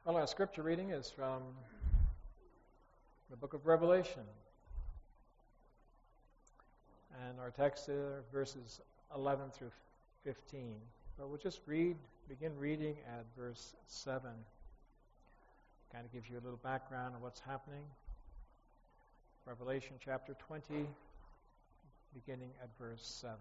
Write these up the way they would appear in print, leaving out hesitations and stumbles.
Well, our scripture reading is from the book of Revelation. And our text is verses 11 through 15. But we'll just begin reading at verse 7. Kind of gives you a little background on what's happening. Revelation chapter 20, beginning at verse 7.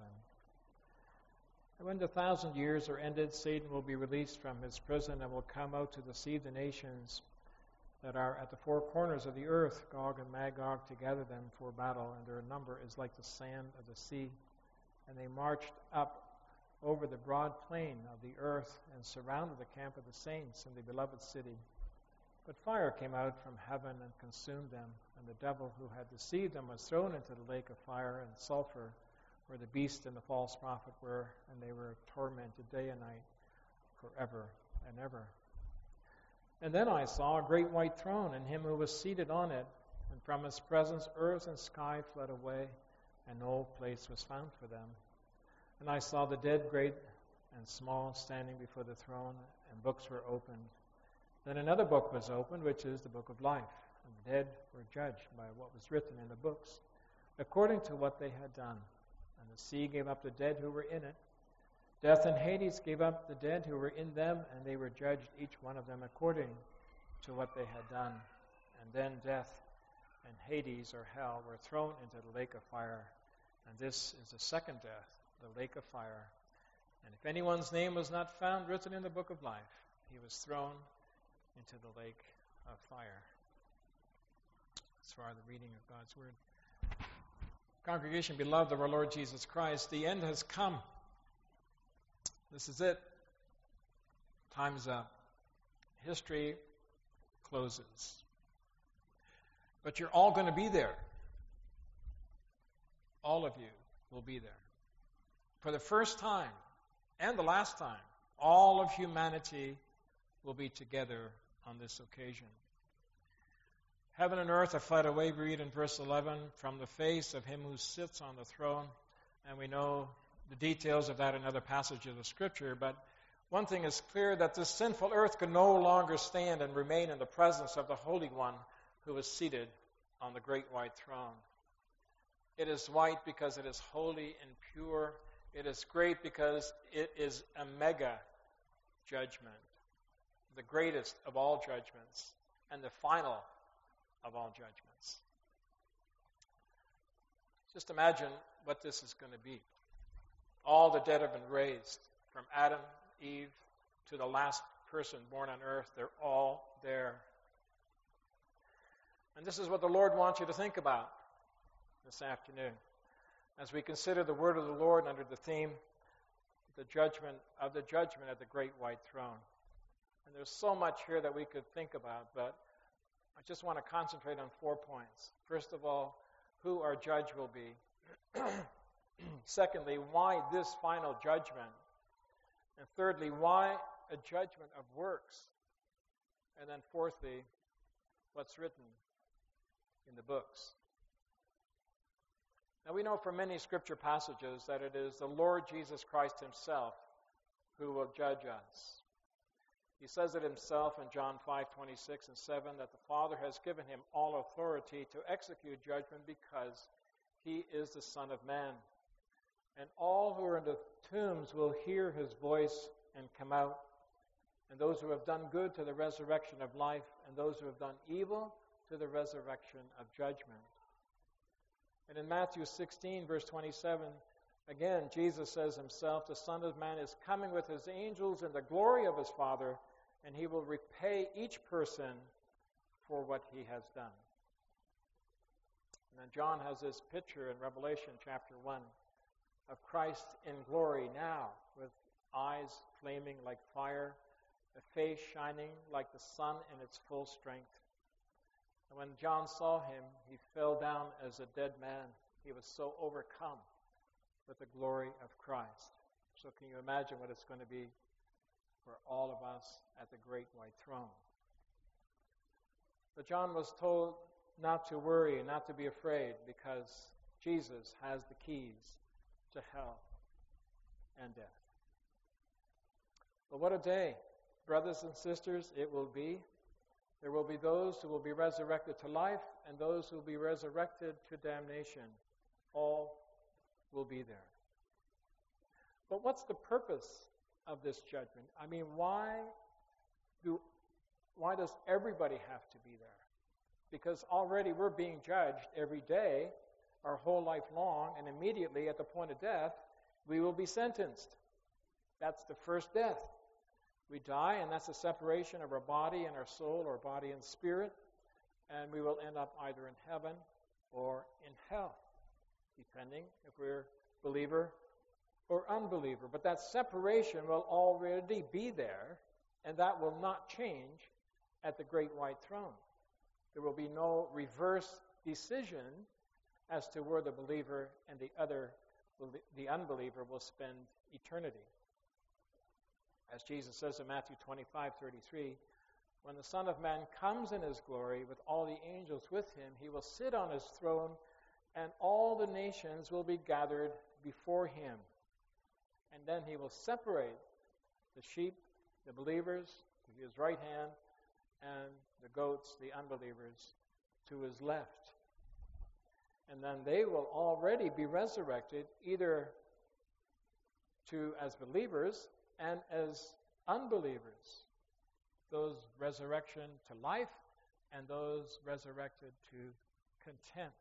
And when the 1,000 years are ended, Satan will be released from his prison and will come out to deceive the nations that are at the four corners of the earth, Gog and Magog, to gather them for battle, and their number is like the sand of the sea. And they marched up over the broad plain of the earth and surrounded the camp of the saints in the beloved city. But fire came out from heaven and consumed them, and the devil who had deceived them was thrown into the lake of fire and sulfur, where the beast and the false prophet were, and they were tormented day and night forever and ever. And then I saw a great white throne, and him who was seated on it, and from his presence earth and sky fled away, and no place was found for them. And I saw the dead, great and small, standing before the throne, and books were opened. Then another book was opened, which is the book of life, and the dead were judged by what was written in the books, according to what they had done. And the sea gave up the dead who were in it. Death and Hades gave up the dead who were in them, and they were judged, each one of them, according to what they had done. And then death and Hades, or hell, were thrown into the lake of fire. And this is the second death, the lake of fire. And if anyone's name was not found written in the book of life, he was thrown into the lake of fire. As far as the reading of God's word. Congregation, beloved of our Lord Jesus Christ, the end has come. This is it. Time's up. History closes. But you're all going to be there. All of you will be there. For the first time and the last time, all of humanity will be together on this occasion. Heaven and earth have fled away, we read in verse 11, from the face of him who sits on the throne. And we know the details of that in other passages of the Scripture. But one thing is clear, that this sinful earth can no longer stand and remain in the presence of the Holy One who is seated on the great white throne. It is white because it is holy and pure. It is great because it is a mega judgment, the greatest of all judgments, and the final of all judgments. Just imagine what this is going to be. All the dead have been raised, from Adam, Eve, to the last person born on earth. They're all there. And this is what the Lord wants you to think about this afternoon, as we consider the word of the Lord under the theme, the judgment at the great white throne. And there's so much here that we could think about, but I just want to concentrate on 4 points. First of all, who our judge will be. Secondly, why this final judgment. And thirdly, why a judgment of works. And then fourthly, what's written in the books. Now we know from many scripture passages that it is the Lord Jesus Christ himself who will judge us. He says it himself in John 5:26 and 7, that the Father has given him all authority to execute judgment because he is the Son of Man. And all who are in the tombs will hear his voice and come out. And those who have done good to the resurrection of life, and those who have done evil to the resurrection of judgment. And in Matthew 16, verse 27, again, Jesus says himself, the Son of Man is coming with his angels in the glory of his Father, and he will repay each person for what he has done. And then John has this picture in Revelation chapter 1 of Christ in glory now, with eyes flaming like fire, a face shining like the sun in its full strength. And when John saw him, he fell down as a dead man. He was so overcome with the glory of Christ. So can you imagine what it's going to be for all of us at the great white throne? But John was told not to worry, not to be afraid, because Jesus has the keys to hell and death. But what a day Brothers and sisters, it will be. There will be those who will be resurrected to life and those who will be resurrected to damnation. All will be there. But what's the purpose of this judgment? I mean, why does everybody have to be there? Because already we're being judged every day, our whole life long, and immediately at the point of death, we will be sentenced. That's the first death. We die, and that's a separation of our body and our soul, or body and spirit, and we will end up either in heaven or in hell, depending if we're believer or unbeliever. But that separation will already be there, and that will not change at the great white throne. There will be no reverse decision as to where the believer and the unbeliever will spend eternity. As Jesus says in Matthew 25:33, when the Son of Man comes in his glory with all the angels with him, he will sit on his throne, and all the nations will be gathered before him. And then he will separate the sheep, the believers, to his right hand, and the goats, the unbelievers, to his left. And then they will already be resurrected, either as believers and as unbelievers. Those resurrection to life and those resurrected to contempt.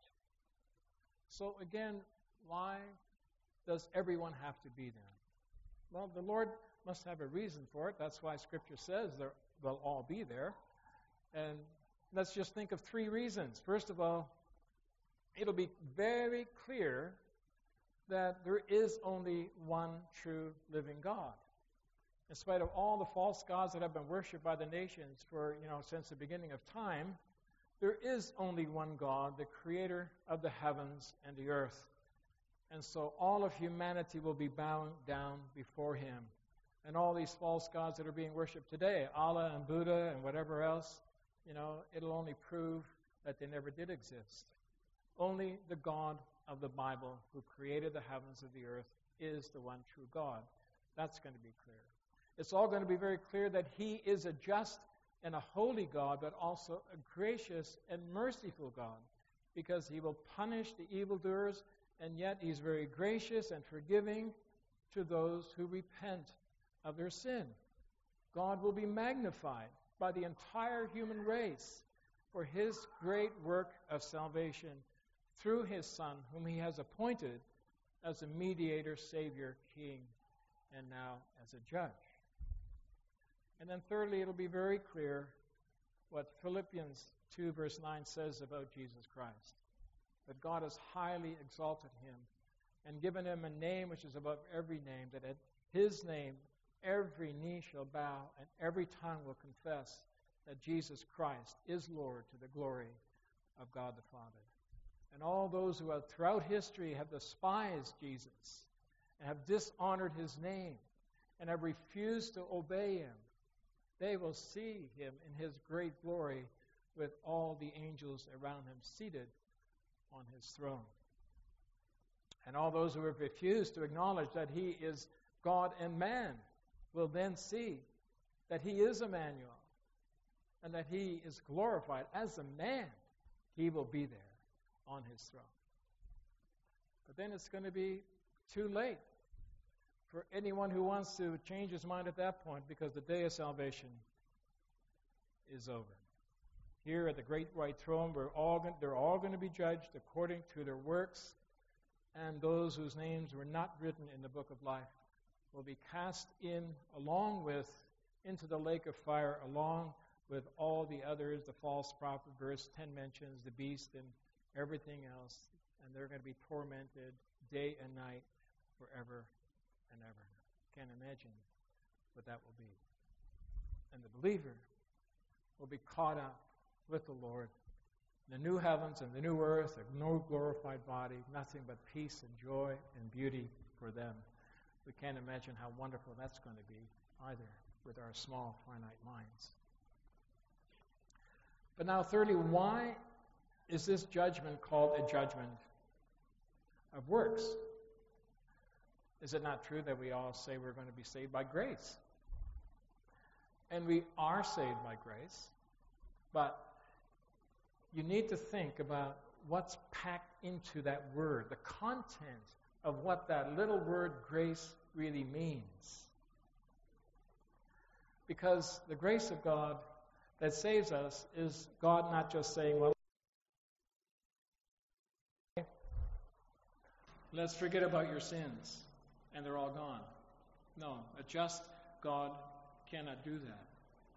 So again, why does everyone have to be there? Well, the Lord must have a reason for it. That's why Scripture says they'll all be there. And let's just think of three reasons. First of all, it'll be very clear that there is only one true living God. In spite of all the false gods that have been worshipped by the nations for, since the beginning of time, there is only one God, the creator of the heavens and the earth. And so all of humanity will be bowing down before him. And all these false gods that are being worshipped today, Allah and Buddha and whatever else, it'll only prove that they never did exist. Only the God of the Bible, who created the heavens and the earth, is the one true God. That's going to be clear. It's all going to be very clear that he is a just and a holy God, but also a gracious and merciful God, because he will punish the evildoers, and yet he's very gracious and forgiving to those who repent of their sin. God will be magnified by the entire human race for his great work of salvation through his Son, whom he has appointed as a mediator, Savior, King, and now as a judge. And then thirdly, it'll be very clear what Philippians 2 verse 9 says about Jesus Christ. That God has highly exalted him and given him a name which is above every name, that at his name every knee shall bow and every tongue will confess that Jesus Christ is Lord, to the glory of God the Father. And all those who have throughout history have despised Jesus and have dishonored his name and have refused to obey him, they will see him in his great glory with all the angels around him seated on his throne. And all those who have refused to acknowledge that he is God and man will then see that he is Emmanuel and that he is glorified as a man. He will be there on his throne. But then it's going to be too late for anyone who wants to change his mind at that point, because the day of salvation is over. Here at the great white throne, they're all going to be judged according to their works, and those whose names were not written in the book of life will be cast into the lake of fire, along with all the others, the false prophet, verse 10 mentions the beast and everything else, and they're going to be tormented day and night forever and ever. Can't imagine what that will be. And the believer will be caught up with the Lord in the new heavens and the new earth, a no glorified body, nothing but peace and joy and beauty for them. We can't imagine how wonderful that's going to be either with our small, finite minds. But now, thirdly, why is this judgment called a judgment of works? Is it not true that we all say we're going to be saved by grace? And we are saved by grace. But you need to think about what's packed into that word, the content of what that little word grace really means. Because the grace of God that saves us is God not just saying, well, let's forget about your sins, and they're all gone. No, a just God cannot do that.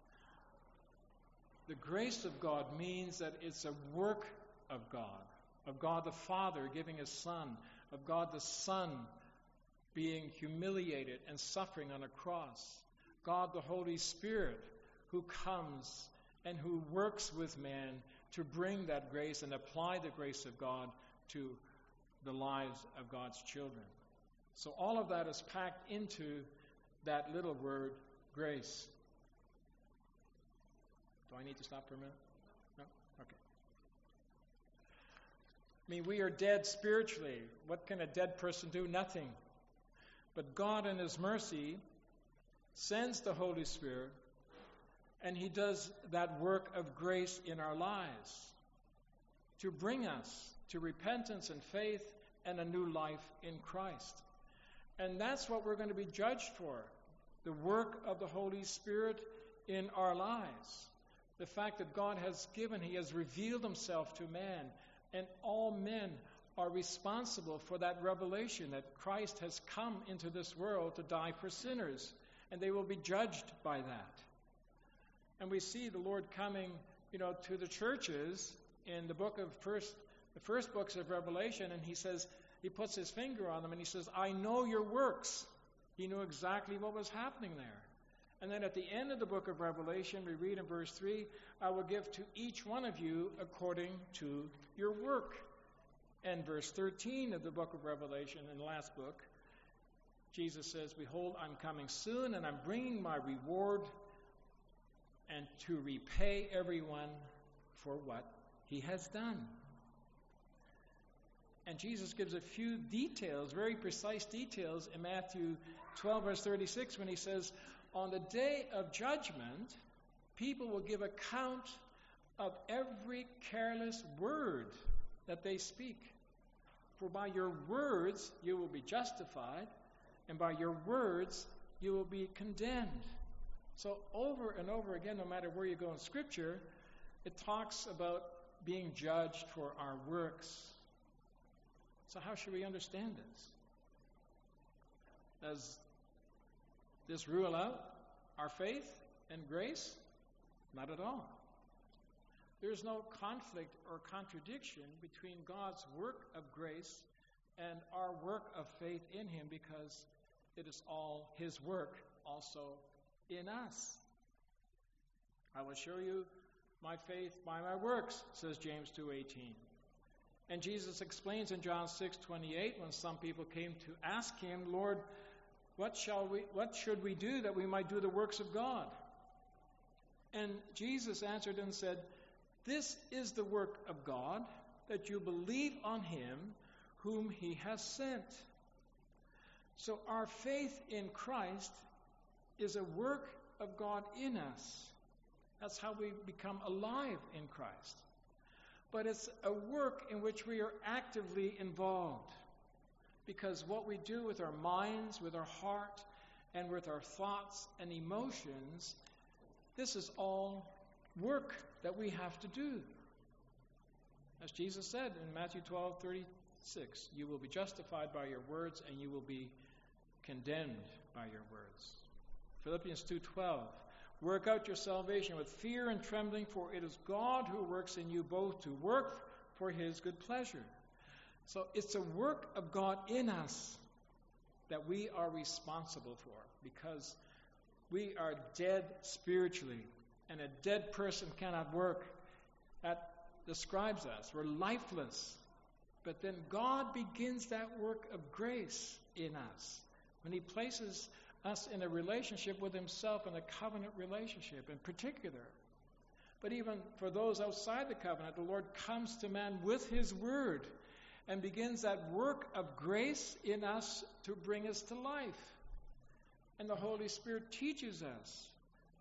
The grace of God means that it's a work of God the Father giving His Son, of God the Son being humiliated and suffering on a cross, God the Holy Spirit who comes and who works with man to bring that grace and apply the grace of God to the lives of God's children. So all of that is packed into that little word, grace. Do I need to stop for a minute? No? Okay. I mean, we are dead spiritually. What can a dead person do? Nothing. But God in His mercy sends the Holy Spirit, and He does that work of grace in our lives to bring us to repentance and faith and a new life in Christ. And that's what we're going to be judged for, the work of the Holy Spirit in our lives. The fact that God has given, He has revealed Himself to man, and all men are responsible for that revelation that Christ has come into this world to die for sinners, and they will be judged by that. And we see the Lord coming, to the churches in the first books of Revelation, and He says, He puts His finger on them and He says, I know your works. He knew exactly what was happening there. And then at the end of the book of Revelation, we read in verse 3, I will give to each one of you according to your work. And verse 13 of the book of Revelation, in the last book, Jesus says, behold, I'm coming soon, and I'm bringing my reward, and to repay everyone for what he has done. And Jesus gives a few details, very precise details, in Matthew 12, verse 36, when He says, on the day of judgment, people will give account of every careless word that they speak. For by your words you will be justified, and by your words you will be condemned. So over and over again, no matter where you go in Scripture, it talks about being judged for our works. So how should we understand this? Does this rule out our faith and grace? Not at all. There's no conflict or contradiction between God's work of grace and our work of faith in Him, because it is all His work also in us. I will show you my faith by my works, says James 2:18. And Jesus explains in John 6:28, when some people came to ask Him, Lord, what should we do that we might do the works of God? And Jesus answered and said, this is the work of God, that you believe on Him whom He has sent. So our faith in Christ is a work of God in us. That's how we become alive in Christ. But it's a work in which we are actively involved. Because what we do with our minds, with our heart, and with our thoughts and emotions, this is all work that we have to do. As Jesus said in Matthew 12:36, you will be justified by your words, and you will be condemned by your words. Philippians 2:12, work out your salvation with fear and trembling, for it is God who works in you both to work for His good pleasure. So it's a work of God in us that we are responsible for, because we are dead spiritually, and a dead person cannot work. That describes us. We're lifeless. But then God begins that work of grace in us when He places us in a relationship with Himself, in a covenant relationship in particular. But even for those outside the covenant, the Lord comes to man with His word and begins that work of grace in us to bring us to life. And the Holy Spirit teaches us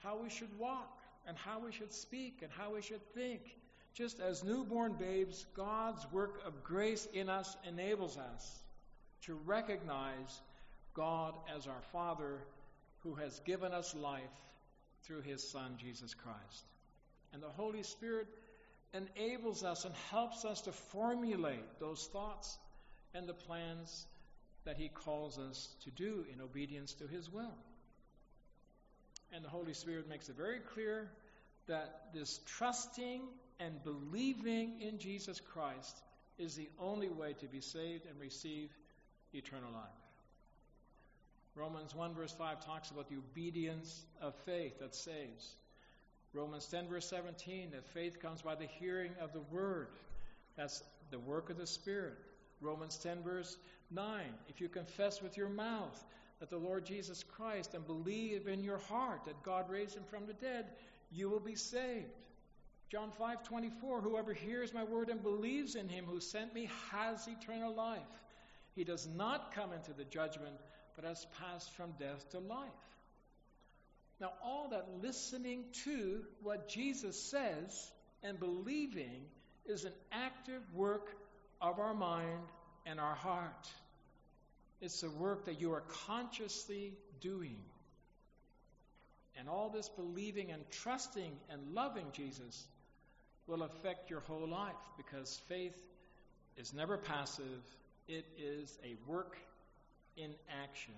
how we should walk and how we should speak and how we should think. Just as newborn babes, God's work of grace in us enables us to recognize God as our Father who has given us life through His Son, Jesus Christ. And the Holy Spirit enables us and helps us to formulate those thoughts and the plans that He calls us to do in obedience to His will. And the Holy Spirit makes it very clear that this trusting and believing in Jesus Christ is the only way to be saved and receive eternal life. Romans 1 verse 5 talks about the obedience of faith that saves. Romans 10 verse 17, that faith comes by the hearing of the Word. That's the work of the Spirit. Romans 10 verse 9, if you confess with your mouth that the Lord Jesus Christ and believe in your heart that God raised Him from the dead, you will be saved. John 5:24, whoever hears my word and believes in Him who sent me has eternal life. He does not come into the judgment, but has passed from death to life. Now, all that listening to what Jesus says and believing is an active work of our mind and our heart. It's a work that you are consciously doing. And all this believing and trusting and loving Jesus will affect your whole life, because faith is never passive. It is a work in action.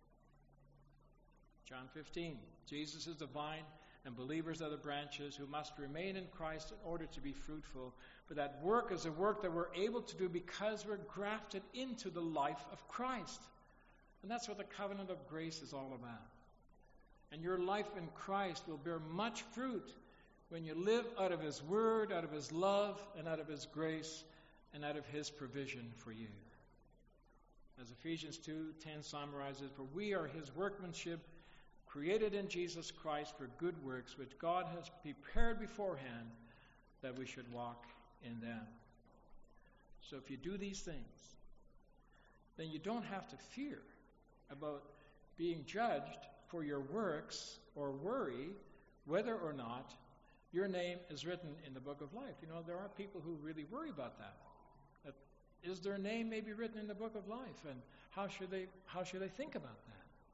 John 15, Jesus is the vine and believers are the branches who must remain in Christ in order to be fruitful. But that work is a work that we're able to do because we're grafted into the life of Christ. And that's what the covenant of grace is all about. And your life in Christ will bear much fruit when you live out of His Word, out of His love, and out of His grace, and out of His provision for you. As Ephesians 2:10 summarizes, for we are His workmanship, created in Jesus Christ for good works, which God has prepared beforehand that we should walk in them. So if you do these things, then you don't have to fear about being judged for your works or worry whether or not your name is written in the book of life. You know, there are people who really worry about that. Is their name maybe written in the book of life? And how should they think about that?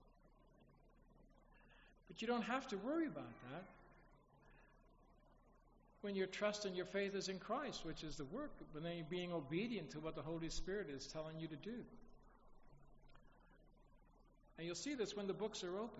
But you don't have to worry about that when your trust and your faith is in Christ, which is the work, when you're being obedient to what the Holy Spirit is telling you to do. And you'll see this when the books are open.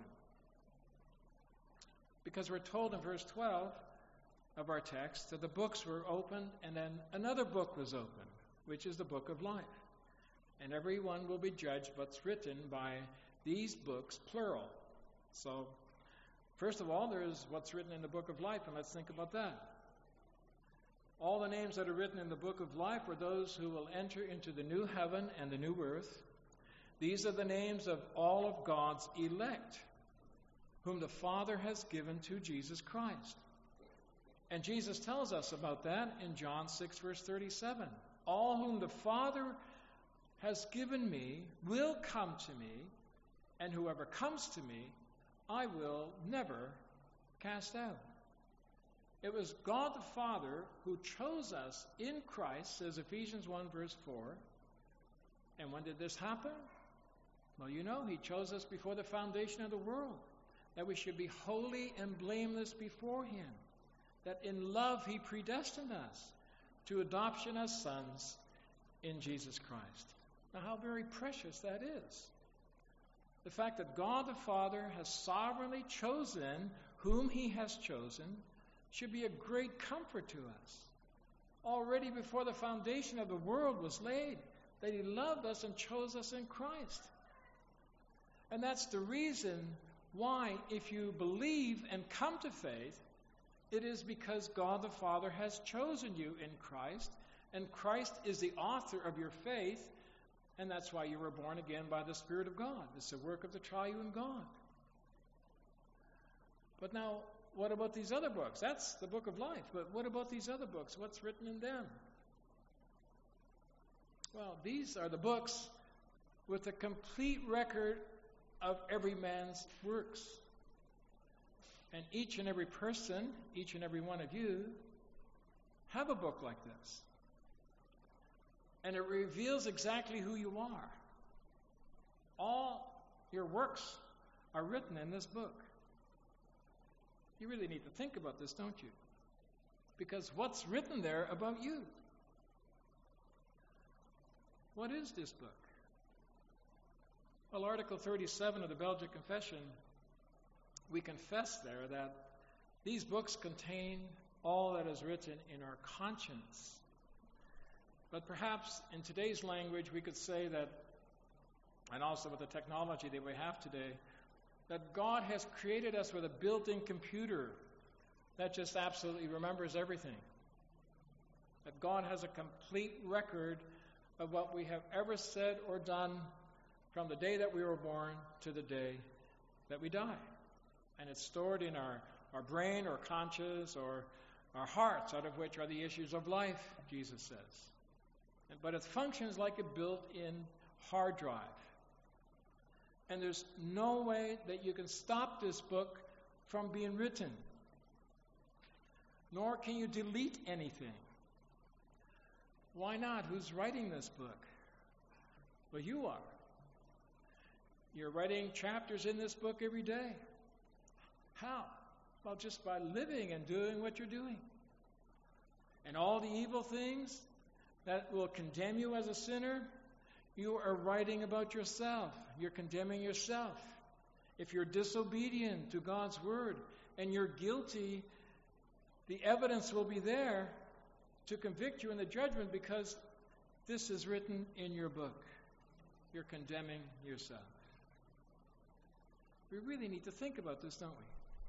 Because we're told in verse 12 of our text that the books were opened and then another book was opened, which is the book of life. And everyone will be judged what's written by these books, plural. So, first of all, there's what's written in the book of life, and let's think about that. All the names that are written in the book of life are those who will enter into the new heaven and the new earth. These are the names of all of God's elect, whom the Father has given to Jesus Christ. And Jesus tells us about that in John 6, verse 37. All whom the Father has given me will come to me, and whoever comes to me, I will never cast out. It was God the Father who chose us in Christ, says Ephesians 1, verse 4. And when did this happen? Well, you know, He chose us before the foundation of the world, that we should be holy and blameless before Him, that in love He predestined us to adoption as sons in Jesus Christ. Now, how very precious that is. The fact that God the Father has sovereignly chosen whom He has chosen should be a great comfort to us. Already before the foundation of the world was laid, that He loved us and chose us in Christ. And that's the reason why, if you believe and come to faith, it is because God the Father has chosen you in Christ, and Christ is the author of your faith, and that's why you were born again by the Spirit of God. It's the work of the triune God. But now, what about these other books? That's the book of life, but what about these other books? What's written in them? Well, these are the books with a complete record of every man's works. And each and every person, each and every one of you, have a book like this. And it reveals exactly who you are. All your works are written in this book. You really need to think about this, don't you? Because what's written there about you? What is this book? Well, Article 37 of the Belgic Confession, we confess there that these books contain all that is written in our conscience. But perhaps in today's language we could say that, and also with the technology that we have today, that God has created us with a built-in computer that just absolutely remembers everything. That God has a complete record of what we have ever said or done from the day that we were born to the day that we die. And it's stored in our brain or conscience or our hearts, out of which are the issues of life, Jesus says. But it functions like a built-in hard drive. And there's no way that you can stop this book from being written. Nor can you delete anything. Why not? Who's writing this book? Well, you are. You're writing chapters in this book every day. How? Well, just by living and doing what you're doing. And all the evil things that will condemn you as a sinner, you are writing about yourself. You're condemning yourself. If you're disobedient to God's word and you're guilty, the evidence will be there to convict you in the judgment because this is written in your book. You're condemning yourself. We really need to think about this, don't we?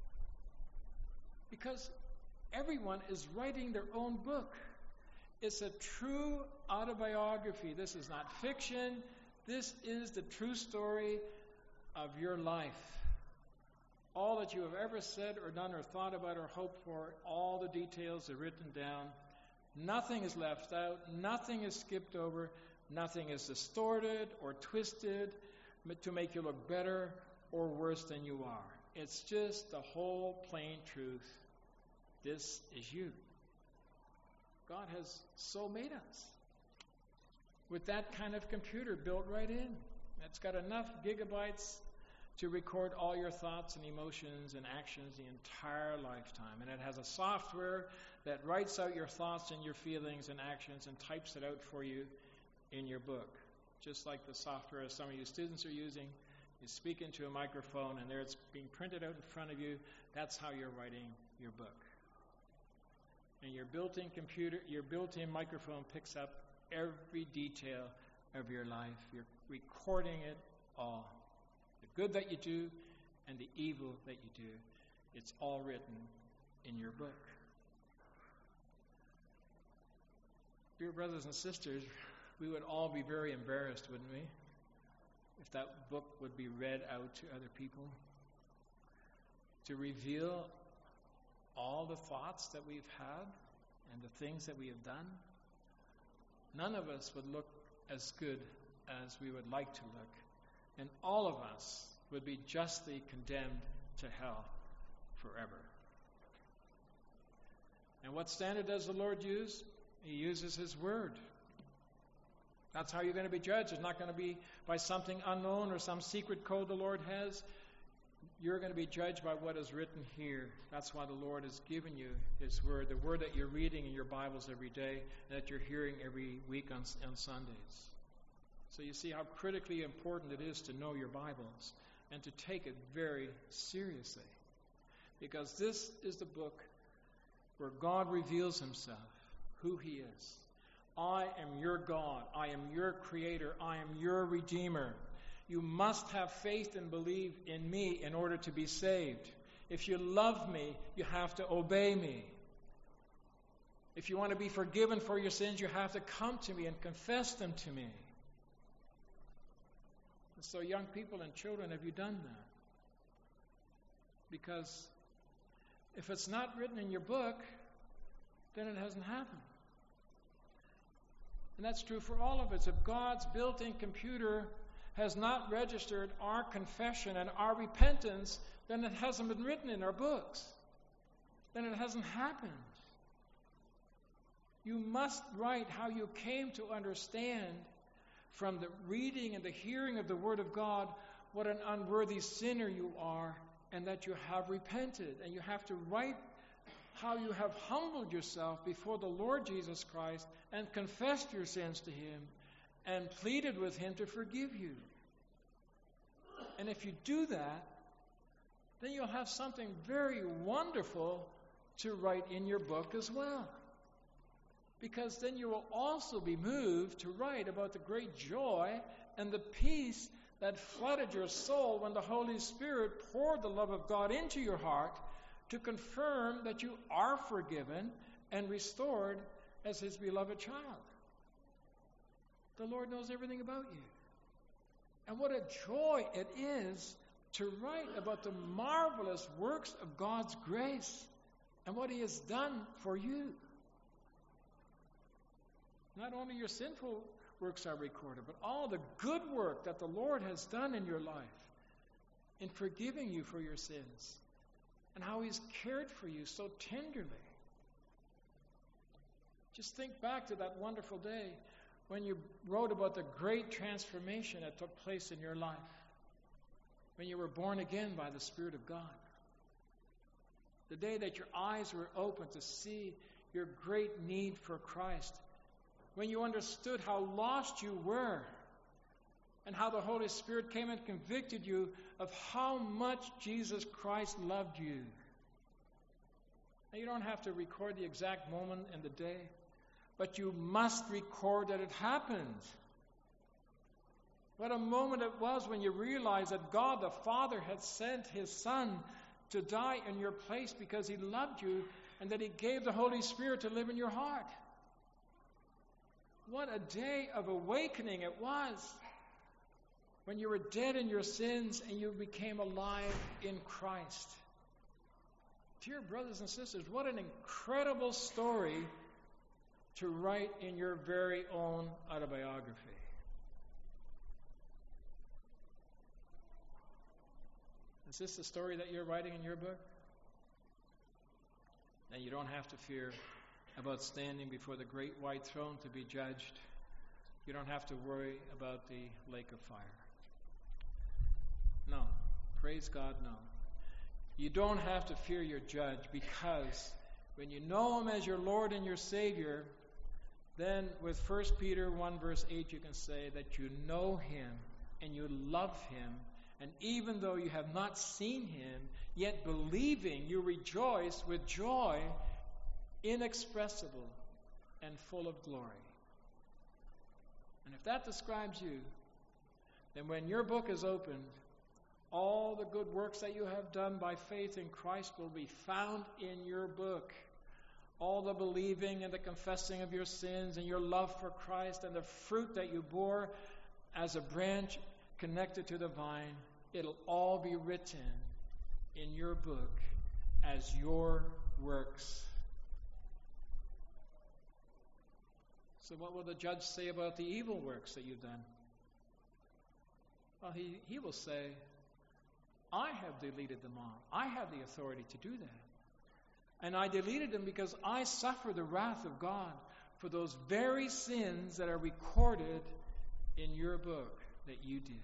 Because everyone is writing their own book. It's a true autobiography. This is not fiction. This is the true story of your life. All that you have ever said or done or thought about or hoped for, all the details are written down. Nothing is left out. Nothing is skipped over. Nothing is distorted or twisted to make you look better or worse than you are. It's just the whole plain truth. This is you. God has so made us with that kind of computer built right in. It's got enough gigabytes to record all your thoughts and emotions and actions the entire lifetime. And it has a software that writes out your thoughts and your feelings and actions and types it out for you in your book. Just like the software some of you students are using. You speak into a microphone and there it's being printed out in front of you. That's how you're writing your book. And your built-in computer, your built-in microphone picks up every detail of your life. You're recording it all. The good that you do and the evil that you do. It's all written in your book. Dear brothers and sisters, we would all be very embarrassed, wouldn't we? If that book would be read out to other people. To reveal all the thoughts that we've had and the things that we have done, none of us would look as good as we would like to look. And all of us would be justly condemned to hell forever. And what standard does the Lord use? He uses His Word. That's how you're going to be judged. It's not going to be by something unknown or some secret code the Lord has. You're going to be judged by what is written here. That's why the Lord has given you His Word, the Word that you're reading in your Bibles every day, and that you're hearing every week on Sundays. So you see how critically important it is to know your Bibles and to take it very seriously. Because this is the book where God reveals Himself, who He is. I am your God. I am your Creator. I am your Redeemer. You must have faith and believe in me in order to be saved. If you love me, you have to obey me. If you want to be forgiven for your sins, you have to come to me and confess them to me. And so young people and children, have you done that? Because if it's not written in your book, then it hasn't happened. And that's true for all of us. If God's built-in computer has not registered our confession and our repentance, then it hasn't been written in our books. Then it hasn't happened. You must write how you came to understand from the reading and the hearing of the Word of God what an unworthy sinner you are and that you have repented. And you have to write how you have humbled yourself before the Lord Jesus Christ and confessed your sins to Him and pleaded with Him to forgive you. And if you do that, then you'll have something very wonderful to write in your book as well. Because then you will also be moved to write about the great joy and the peace that flooded your soul when the Holy Spirit poured the love of God into your heart to confirm that you are forgiven and restored as His beloved child. The Lord knows everything about you. And what a joy it is to write about the marvelous works of God's grace and what He has done for you. Not only your sinful works are recorded, but all the good work that the Lord has done in your life in forgiving you for your sins and how He's cared for you so tenderly. Just think back to that wonderful day when you wrote about the great transformation that took place in your life, when you were born again by the Spirit of God. The day that your eyes were opened to see your great need for Christ, when you understood how lost you were and how the Holy Spirit came and convicted you of how much Jesus Christ loved you. Now, you don't have to record the exact moment and the day, but you must record that it happened. What a moment it was when you realized that God the Father had sent His Son to die in your place because He loved you and that He gave the Holy Spirit to live in your heart. What a day of awakening it was when you were dead in your sins and you became alive in Christ. Dear brothers and sisters, what an incredible story to write in your very own autobiography. Is this the story that you're writing in your book? Then you don't have to fear about standing before the great white throne to be judged. You don't have to worry about the lake of fire. No. Praise God, no. You don't have to fear your judge, because when you know Him as your Lord and your Savior, then with 1 Peter 1 verse 8 you can say that you know Him and you love Him, and even though you have not seen Him, yet believing you rejoice with joy inexpressible and full of glory. And if that describes you, then when your book is opened, all the good works that you have done by faith in Christ will be found in your book. All the believing and the confessing of your sins and your love for Christ and the fruit that you bore as a branch connected to the vine, it'll all be written in your book as your works. So what will the judge say about the evil works that you've done? Well, he will say, I have deleted them all. I have the authority to do that. And I deleted them because I suffer the wrath of God for those very sins that are recorded in your book that you did.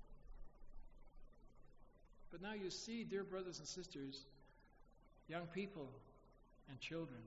But now you see, dear brothers and sisters, young people and children,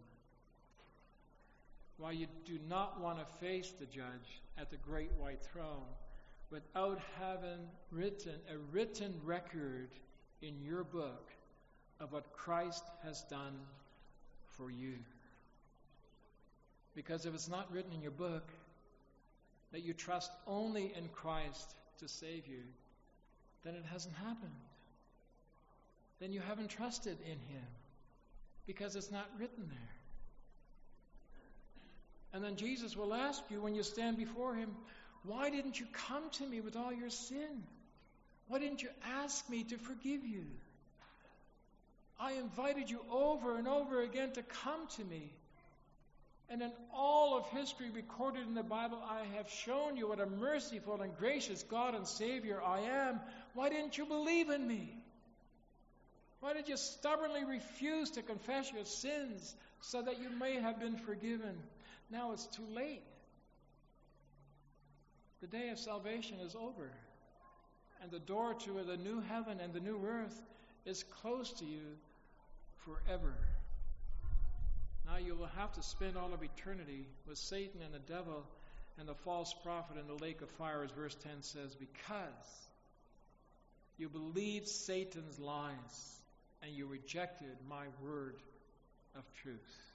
while you do not want to face the judge at the great white throne without having a written record in your book of what Christ has done for you. Because if it's not written in your book that you trust only in Christ to save you, then it hasn't happened. Then you haven't trusted in Him because it's not written there. And then Jesus will ask you when you stand before Him, why didn't you come to me with all your sin? Why didn't you ask me to forgive you? I invited you over and over again to come to me. And in all of history recorded in the Bible, I have shown you what a merciful and gracious God and Savior I am. Why didn't you believe in me? Why did you stubbornly refuse to confess your sins so that you may have been forgiven? Now it's too late. The day of salvation is over, and the door to the new heaven and the new earth is close to you forever. Now you will have to spend all of eternity with Satan and the devil and the false prophet in the lake of fire, as verse 10 says, because you believed Satan's lies and you rejected my word of truth.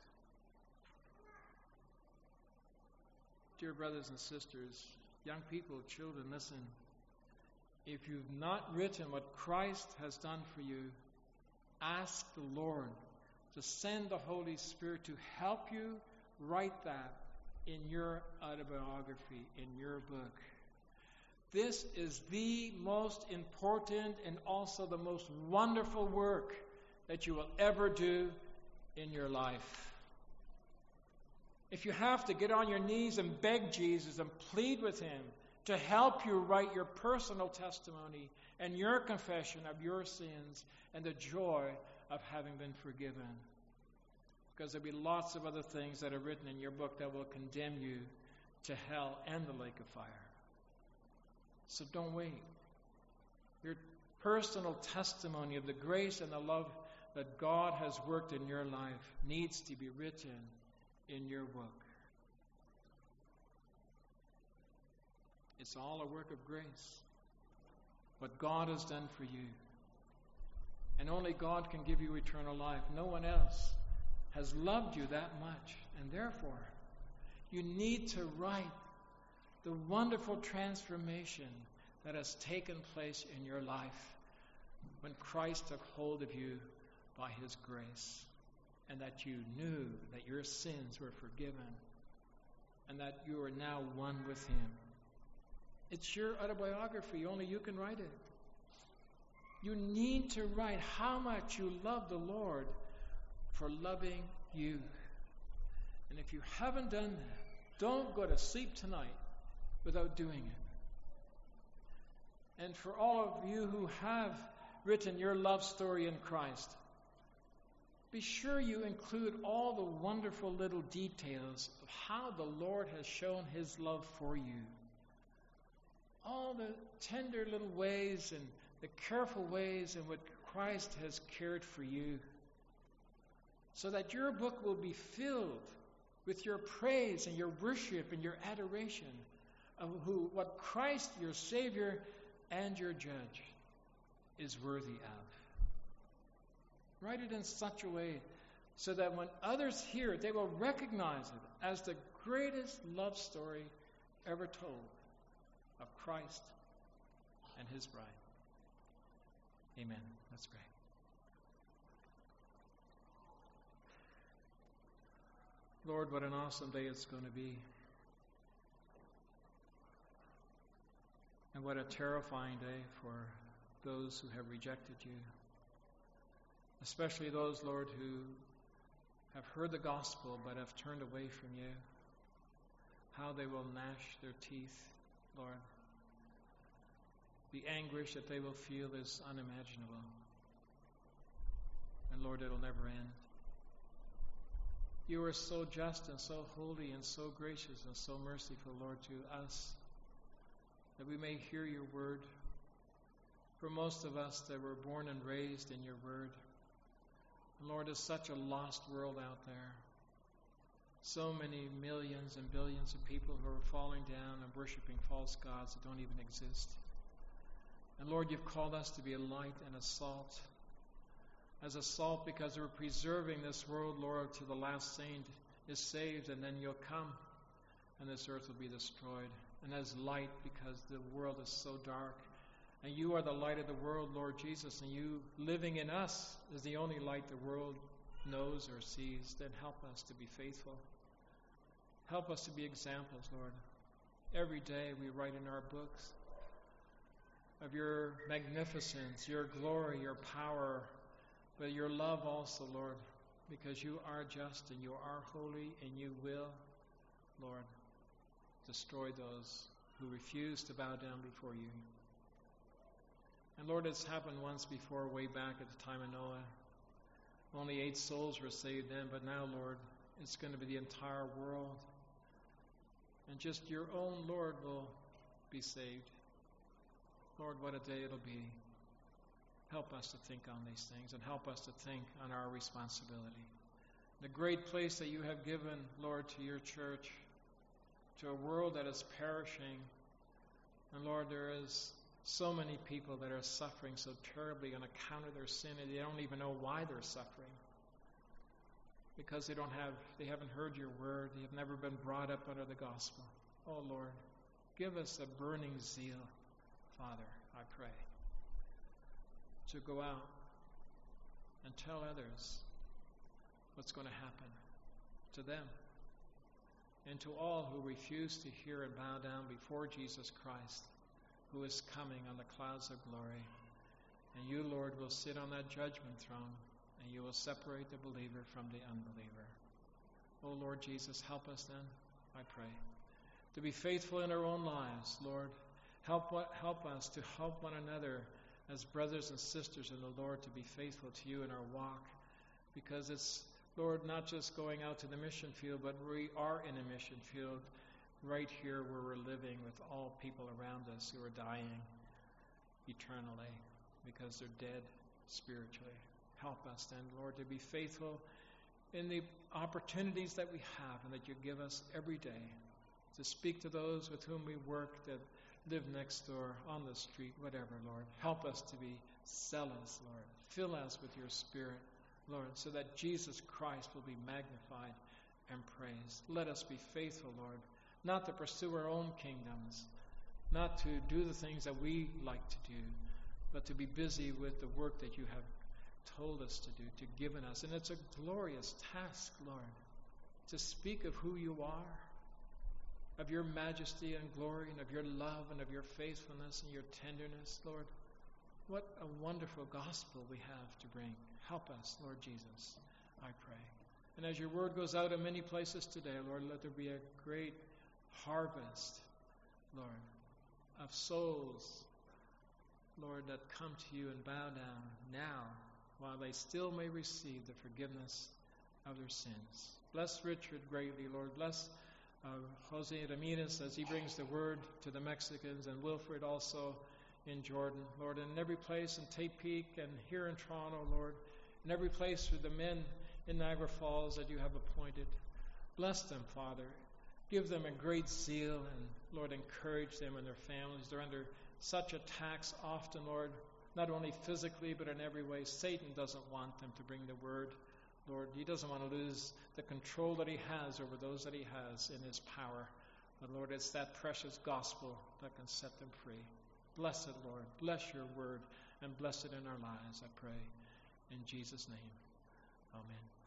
Dear brothers and sisters, young people, children, listen. If you've not written what Christ has done for you, ask the Lord to send the Holy Spirit to help you write that in your autobiography, in your book. This is the most important and also the most wonderful work that you will ever do in your life. If you have to get on your knees and beg Jesus and plead with Him to help you write your personal testimony and your confession of your sins and the joy of having been forgiven. Because there'll be lots of other things that are written in your book that will condemn you to hell and the lake of fire. So don't wait. Your personal testimony of the grace and the love that God has worked in your life needs to be written in your book. It's all a work of grace. What God has done for you. And only God can give you eternal life. No one else has loved you that much. And therefore, you need to write the wonderful transformation that has taken place in your life when Christ took hold of you by His grace, and that you knew that your sins were forgiven and that you are now one with Him. It's your autobiography. Only you can write it. You need to write how much you love the Lord for loving you. And if you haven't done that, don't go to sleep tonight without doing it. And for all of you who have written your love story in Christ, be sure you include all the wonderful little details of how the Lord has shown His love for you. All the tender little ways and the careful ways in which Christ has cared for you, so that your book will be filled with your praise and your worship and your adoration of what Christ, your Savior and your Judge, is worthy of. Write it in such a way so that when others hear it, they will recognize it as the greatest love story ever told of Christ and His bride. Amen. Let's pray. Lord, what an awesome day it's going to be. And what a terrifying day for those who have rejected you. Especially those, Lord, who have heard the gospel but have turned away from you. How they will gnash their teeth, Lord. The anguish that they will feel is unimaginable. And Lord, it'll never end. You are so just and so holy and so gracious and so merciful, Lord, to us, that we may hear your word. For most of us that were born and raised in your word, Lord, there's such a lost world out there. So many millions and billions of people who are falling down and worshiping false gods that don't even exist. And Lord, you've called us to be a light and a salt. As a salt because we're preserving this world, Lord, till the last saint is saved, and then you'll come and this earth will be destroyed. And as light because the world is so dark. And you are the light of the world, Lord Jesus, and you living in us is the only light the world knows or sees. Then help us to be faithful. Help us to be examples, Lord. Every day we write in our books of your magnificence, your glory, your power, but your love also, Lord, because you are just and you are holy and you will, Lord, destroy those who refuse to bow down before you. And Lord, it's happened once before, way back at the time of Noah. Only 8 souls were saved then, but now, Lord, it's going to be the entire world. And just your own Lord will be saved. Lord, what a day it'll be. Help us to think on these things and help us to think on our responsibility. The great place that you have given, Lord, to your church, to a world that is perishing. And Lord, there is so many people that are suffering so terribly on account of their sin, and they don't even know why they're suffering. Because they haven't heard your word, they have never been brought up under the gospel. Oh Lord, give us a burning zeal, Father, I pray, to go out and tell others what's going to happen to them and to all who refuse to hear and bow down before Jesus Christ, who is coming on the clouds of glory. And you, Lord, will sit on that judgment throne, and you will separate the believer from the unbeliever. Oh, Lord Jesus, help us then, I pray, to be faithful in our own lives, Lord. Help us to help one another as brothers and sisters in the Lord, to be faithful to you in our walk, because it's, Lord, not just going out to the mission field, but we are in a mission field right here where we're living with all people around us who are dying eternally because they're dead spiritually. Help us then, Lord, to be faithful in the opportunities that we have and that you give us every day to speak to those with whom we work, that live next door, on the street, whatever, Lord. Help us to be zealous, Lord. Fill us with your Spirit, Lord, so that Jesus Christ will be magnified and praised. Let us be faithful, Lord, not to pursue our own kingdoms, not to do the things that we like to do, but to be busy with the work that you have told us to do, to given us. And it's a glorious task, Lord, to speak of who you are, of your majesty and glory, and of your love and of your faithfulness and your tenderness, Lord. What a wonderful gospel we have to bring. Help us, Lord Jesus, I pray. And as your word goes out in many places today, Lord, let there be a great harvest, Lord, of souls, Lord, that come to you and bow down now while they still may receive the forgiveness of their sins. Bless Richard greatly, Lord. Bless Jose Ramirez as he brings the word to the Mexicans, and Wilfred also in Jordan, Lord, and in every place in Tepic and here in Toronto, Lord, in every place for the men in Niagara Falls that you have appointed. Bless them, Father. Give them a great zeal, and Lord, encourage them and their families. They're under such attacks often, Lord, not only physically but in every way. Satan doesn't want them to bring the word, Lord. He doesn't want to lose the control that he has over those that he has in his power. But Lord, it's that precious gospel that can set them free. Bless it, Lord. Bless your word and bless it in our lives, I pray. In Jesus' name, amen.